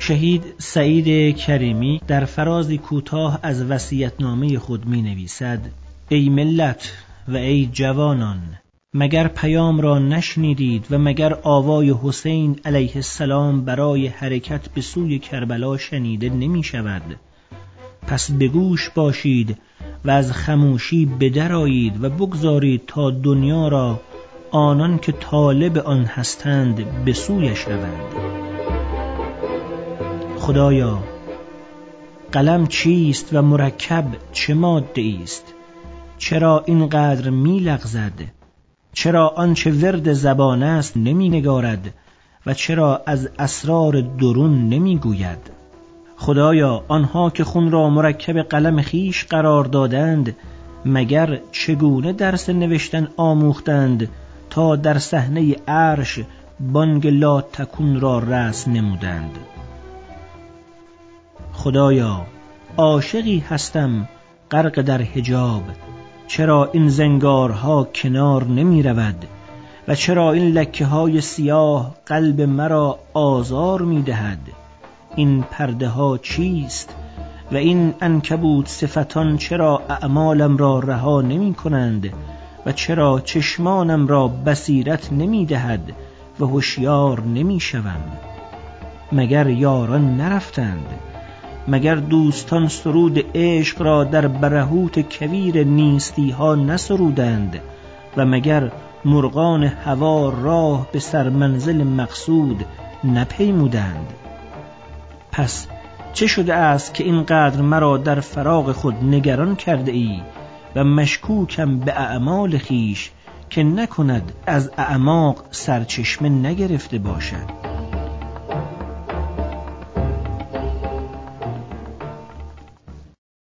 شهید سعید کریمی در فرازی کوتاه از وصیت‌نامه خود می نویسد: ای ملت و ای جوانان، مگر پیام را نشنیدید و مگر آوای حسین علیه السلام برای حرکت به سوی کربلا شنیده نمی شود؟ پس به گوش باشید و از خموشی بدرآیید و بگذارید تا دنیا را آنان که طالب آن هستند به سویش روند. خدایا، قلم چیست و مرکب چه ماده است؟ چرا اینقدر می لغزد؟ چرا آنچه ورد زبان است نمی نگارد و چرا از اسرار درون نمی گوید؟ خدایا، آنها که خون را مرکب قلم خیش قرار دادند مگر چگونه درس نوشتن آموختند تا در صحنه عرش بانگ لا تکون را رسم نمودند؟ خدایا، عاشقی هستم غرق در حجاب، چرا این زنگارها کنار نمی رود و چرا این لکه های سیاه قلب مرا آزار می دهد؟ این پرده ها چیست و این عنکبوت صفتان چرا اعمالم را رها نمی کنند و چرا چشمانم را بصیرت نمی دهد و هوشیار نمی شوم؟ مگر یاران نرفتند؟ مگر دوستان سرود عشق را در برهوت کویر نیستی ها نسرودند و مگر مرغان هوا راه به سرمنزل مقصود نپیمودند؟ پس چه شده است که اینقدر مرا در فراق خود نگران کرده ای و مشکوکم به اعمال خیش که نکند از اعماق سرچشمه نگرفته باشد؟